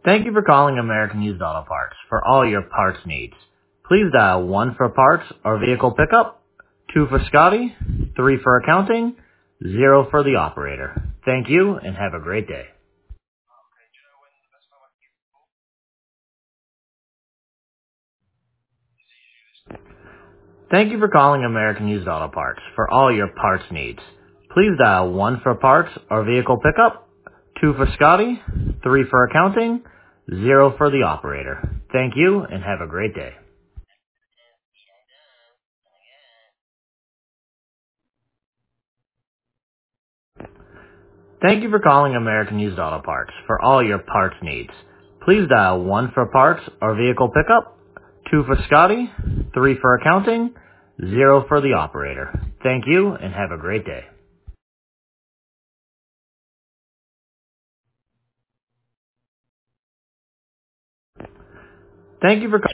Thank you for calling American Used Auto Parts for all your parts needs. Please dial 1 for parts or vehicle pickup, 2 for Scotty, 3 for accounting, 0 for the operator. Thank you and have a great day. Thank you for calling American Used Auto Parts for all your parts needs. Please dial 1 for parts or vehicle pickup, 2 for Scotty, 3 for accounting, 0 for the operator. Thank you and have a great day. Thank you for calling American Used Auto Parts for all your parts needs. Please dial 1 for parts or vehicle pickup, 2 for Scotty, 3 for accounting, 0 for the operator. Thank you and have a great day. Thank you for